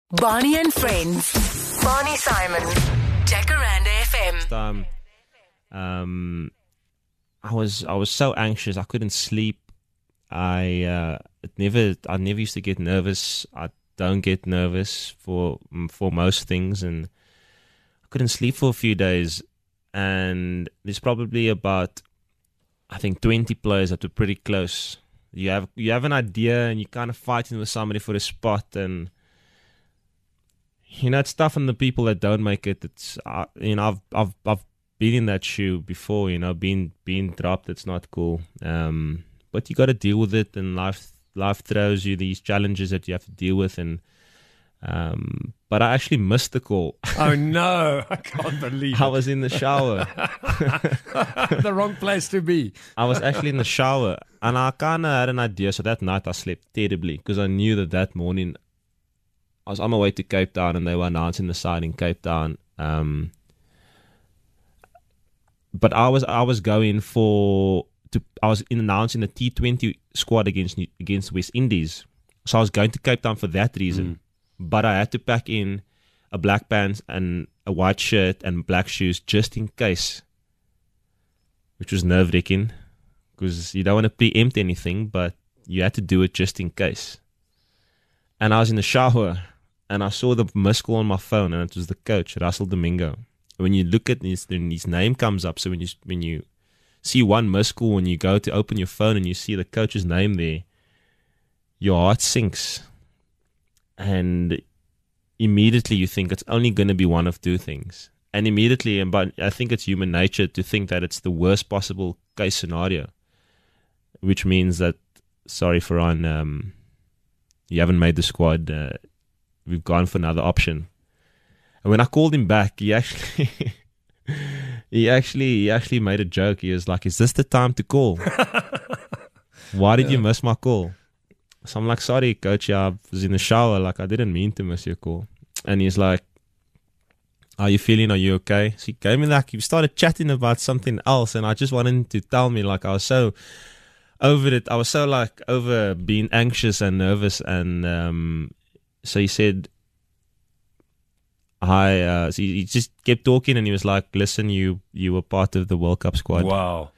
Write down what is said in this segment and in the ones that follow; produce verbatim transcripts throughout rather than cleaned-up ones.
Barney and Friends. Barney Simon. Jacaranda F M. Um, um, I was I was so anxious. I couldn't sleep. I uh, it never I never used to get nervous. I don't get nervous for for most things, and I couldn't sleep for a few days. And there's probably about I think twenty players that were pretty close. You have you have an idea, and you're kind of fighting with somebody for a spot, and you know, it's tough on the people that don't make it. It's uh, you know, I've I've I've been in that shoe before. You know, being being dropped, it's not cool. Um, but you got to deal with it, and life life throws you these challenges that you have to deal with. And um, but I actually missed the call. Oh no! I can't believe I it. was in the shower. The wrong place to be. I was actually in the shower, and I kind of had an idea. So that night I slept terribly because I knew that that morning I was on my way to Cape Town, and they were announcing the side in Cape Town. Um, but I was I was going for to I was in announcing the T twenty squad against against West Indies, so I was going to Cape Town for that reason. Mm. But I had to pack in a black pants and a white shirt and black shoes just in case, which was nerve wracking because you don't want to preempt anything, but you had to do it just in case. And I was in the shower, and I saw the missed call on my phone, and it was the coach, Russell Domingo. When you look at his, his name comes up, so when you when you see one missed call and you go to open your phone and you see the coach's name there, your heart sinks. And immediately you think it's only going to be one of two things. And immediately, and but I think it's human nature to think that it's the worst possible case scenario, which means that, sorry, Farhan, um, you haven't made the squad. Uh, we've gone for another option. And when I called him back, he actually, he actually, he actually made a joke. He was like, "Is this the time to call? Why did yeah. you miss my call?" So I'm like, "Sorry, coach. Yeah, I was in the shower. Like, I didn't mean to miss your call." And he's like, "Are you feeling? Are you okay?" So he gave me like, he started chatting about something else, and I just wanted him to tell me, like, I was so over it. I was so like over being anxious and nervous, and um, so he said, "Hi." Uh, so he, he just kept talking, and he was like, "Listen, you you were part of the World Cup squad. Wow.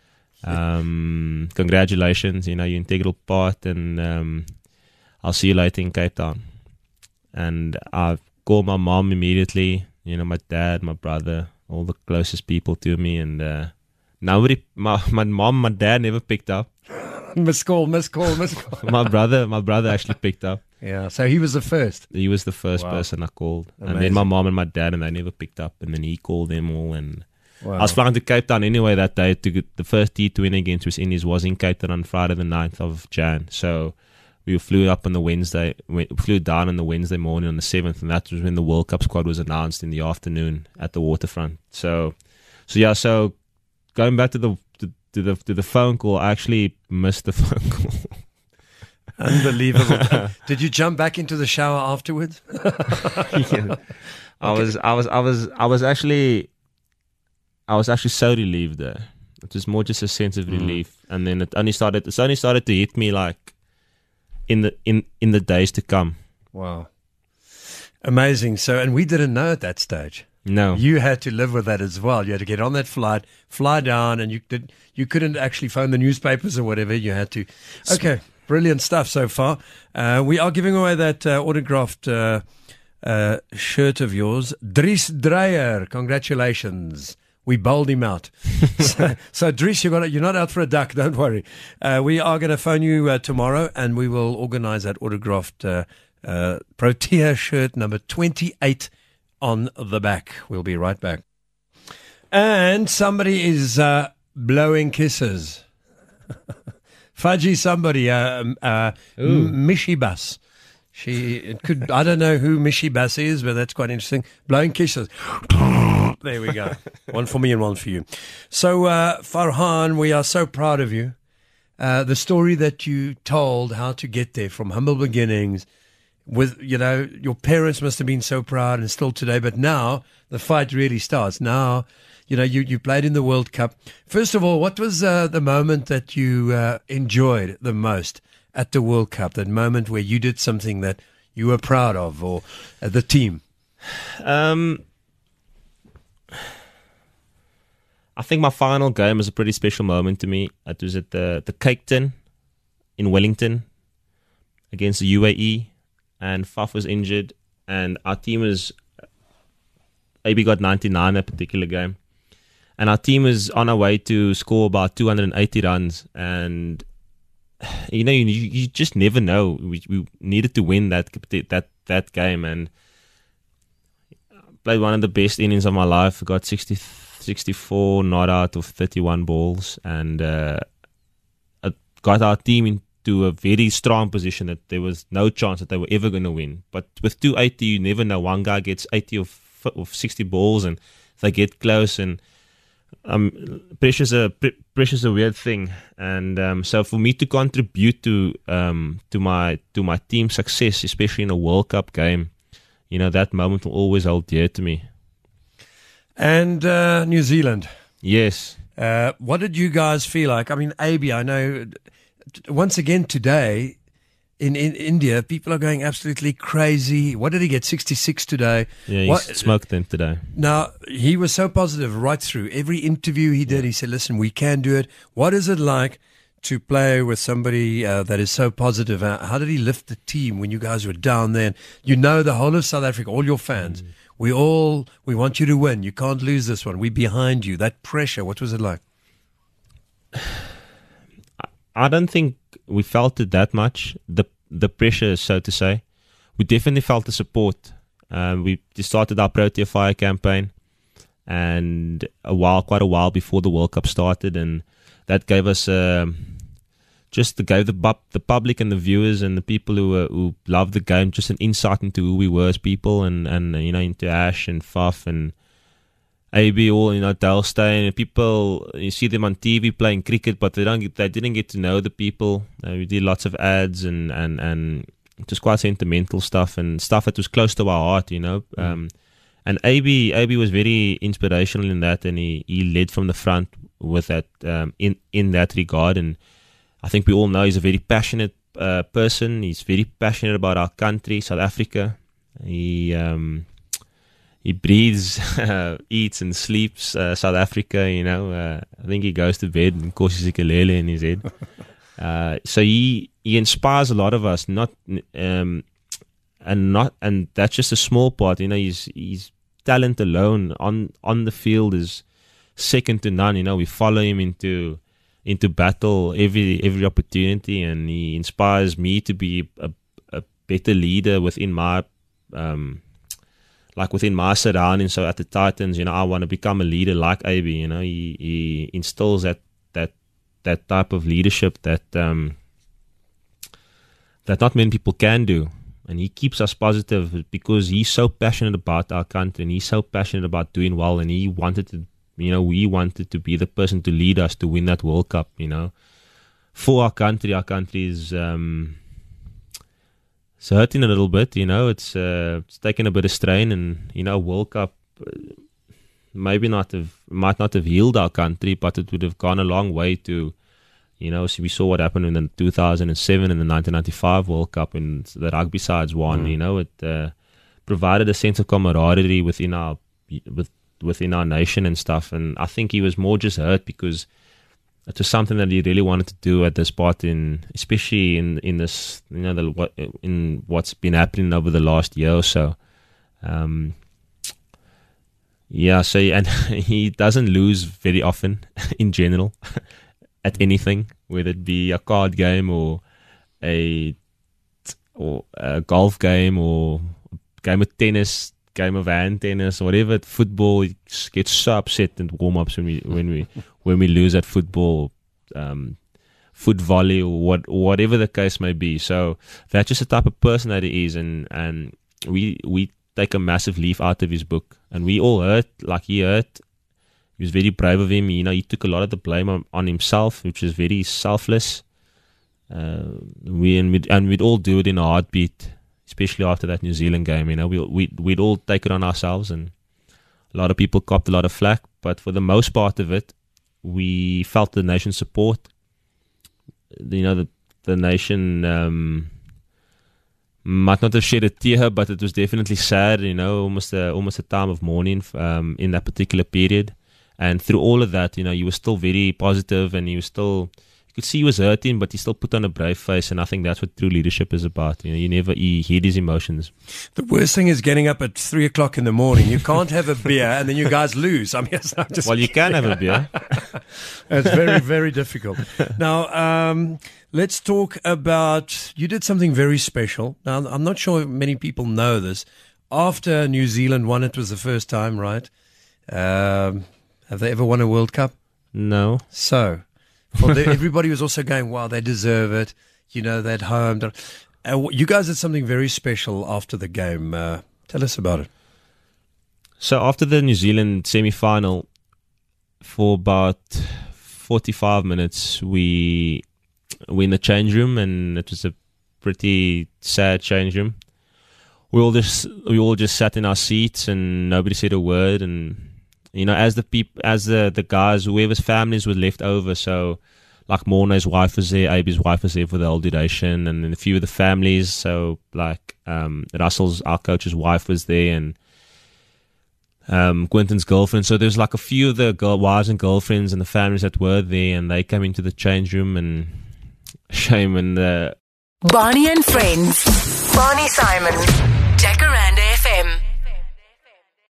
Um, congratulations. You know, you're an integral part, and um, I'll see you later in Cape Town." And I called my mom immediately. You know, my dad, my brother, all the closest people to me, and uh, nobody. My my mom, my dad never picked up. Miss call, miss call, miss call. my brother, my brother actually picked up. Yeah, so he was the first. He was the first wow. person I called. Amazing. And then my mom and my dad, and they never picked up. And then he called them all. And wow. I was flying to Cape Town anyway that day. To get the first T twenty against West Indies was in Cape Town on Friday the ninth of January. So we flew up on the Wednesday, we flew down on the Wednesday morning on the seventh. And that was when the World Cup squad was announced in the afternoon at the waterfront. So, so yeah, so going back to the to, to the to the phone call, I actually missed the phone call. Unbelievable. Did you jump back into the shower afterwards? yeah. I okay. was I was I was I was actually I was actually so relieved there. It was more just a sense of relief. Mm. And then it only started it's only started to hit me like in the in, in the days to come. Wow. Amazing. So and we didn't know at that stage. No. You had to live with that as well. You had to get on that flight, fly down, and you did you couldn't actually phone the newspapers or whatever. You had to Okay. Brilliant stuff so far. Uh, we are giving away that uh, autographed uh, uh, shirt of yours. Dries Dreyer, congratulations. We bowled him out. so, so, Dries, you're, gonna, you're not out for a duck, don't worry. Uh, we are going to phone you uh, tomorrow, and we will organize that autographed uh, uh, Protea shirt number twenty-eight on the back. We'll be right back. And somebody is uh, blowing kisses. Fudgy somebody, uh, uh, Mishibas. She it could. I don't know who Mishibas is, but that's quite interesting. Blowing kisses. There we go. One for me and one for you. So, uh, Farhan, we are so proud of you. Uh, the story that you told, how to get there from humble beginnings, with you know your parents must have been so proud, and still today. But now the fight really starts. Now. You know, you, you played in the World Cup. First of all, what was uh, the moment that you uh, enjoyed the most at the World Cup? That moment where you did something that you were proud of, or uh, the team? Um, I think my final game was a pretty special moment to me. It was at the the Cake Tin in Wellington against the U A E, and Faf was injured, and our team was A B got ninety-nine that particular game, and our team was on our way to score about two hundred eighty runs, and you know you, you just never know. We, we needed to win that that that game, and played one of the best innings of my life. Got sixty, sixty-four not out of thirty-one balls, and uh, got our team into a very strong position that there was no chance that they were ever going to win. But with two eighty, you never know. One guy gets eighty or, of sixty balls, and they get close. And um, pressure's a pressure's a weird thing. And um, so for me to contribute to um, to my to my team's success, especially in a World Cup game, you know, that moment will always hold dear to me. And uh, New Zealand. Yes. Uh, what did you guys feel like? I mean, A B, I know, once again today in, in India, people are going absolutely crazy. What did he get? sixty-six today. Yeah, he what, smoked them today. Now, he was so positive right through. Every interview he did, he said, listen, we can do it. What is it like to play with somebody uh, that is so positive? How, how did he lift the team when you guys were down there? And you know the whole of South Africa, all your fans. Mm. We all, we want you to win. You can't lose this one. We're behind you. That pressure, what was it like? I don't think we felt it that much, the the pressure, so to say. We definitely felt the support. Um, we started our Protea Fire campaign, and a while, quite a while before the World Cup started, and that gave us um, just to gave the the public and the viewers and the people who uh, who loved the game just an insight into who we were as people, and and you know, into Ash and Faf and A B, all, you know, Dale Steyn, and people, you see them on T V playing cricket, but they don't get, they didn't get to know the people. Uh, we did lots of ads and and and just quite sentimental stuff and stuff that was close to our heart, you know. Mm. Um, and A B A B was very inspirational in that, and he, he led from the front with that um, in in that regard. And I think we all know he's a very passionate uh, person. He's very passionate about our country, South Africa. He um, He breathes, uh, eats and sleeps uh, South Africa, you know. Uh, I think he goes to bed and causes a ukulele in his head. Uh, so he he inspires a lot of us, not um, and not and that's just a small part, you know. His his talent alone on on the field is second to none. You know, we follow him into into battle every every opportunity, and he inspires me to be a, a better leader within my. Um, Like within my surroundings, so at the Titans, you know, I want to become a leader like A B. You know, he, he instills that that that type of leadership that um, that not many people can do, and he keeps us positive because he's so passionate about our country, and he's so passionate about doing well, and he wanted to, you know, we wanted to be the person to lead us to win that World Cup. You know, for our country, our country is. Um, It's hurting a little bit, you know. It's uh, it's taken a bit of strain, and you know, World Cup uh, maybe not have might not have healed our country, but it would have gone a long way to, you know. So we saw what happened in the two thousand seven and the nineteen ninety-five World Cup, and the rugby sides won. Mm. You know, it uh, provided a sense of camaraderie within our with, within our nation and stuff. And I think he was more just hurt because it was something that he really wanted to do at this part, in especially in in this, you know, the, what in what's been happening over the last year or so. Um, yeah, so and he doesn't lose very often in general at anything, whether it be a card game or a or a golf game or a game of tennis, game of hand tennis, whatever. Football, he gets so upset in warm-ups when we when we when we lose at football, um, foot volley or what whatever the case may be. So that's just the type of person that he is, and and we we take a massive leaf out of his book, and we all hurt like he hurt. He was very brave of him. You know, he took a lot of the blame on, on himself, which is very selfless. Uh, we and we'd, and we'd all do it in a heartbeat, especially after that New Zealand game. You know, we we we'd all take it on ourselves, and a lot of people copped a lot of flack, but for the most part of it, we felt the nation's support. You know, the the nation um, might not have shed a tear, but it was definitely sad, you know, almost a, almost a time of mourning um, in that particular period. And through all of that, you know, you were still very positive, and you were still, you could see he was hurting, but he still put on a brave face. And I think that's what true leadership is about. You know, you never, he hid his emotions. The worst thing is getting up at three o'clock in the morning. You can't have a beer and then you guys lose. I mean, it's not just. Well, you can have a beer. It's very, very difficult. Now, um, let's talk about, you did something very special. Now, I'm not sure many people know this. After New Zealand won, it was the first time, right? Um, have they ever won a World Cup? No. So, for the, everybody was also going, wow, they deserve it. You know, they're at home. Uh, you guys did something very special after the game. Uh, tell us about it. So after the New Zealand semi-final, for about forty-five minutes, we were in the change room, and it was a pretty sad change room. We all just we all just sat in our seats, and nobody said a word. And you know, as the peop- as the the guys, whoever's families were left over, so like Morne's wife was there, A B's wife was there for the whole duration, and then a few of the families. So like um, Russell's, our coach's wife was there, and um, Quentin's girlfriend. So there's like a few of the girl, wives and girlfriends and the families that were there, and they came into the change room, and shame and the Barney and Friends. Barney Simon. Jacaranda.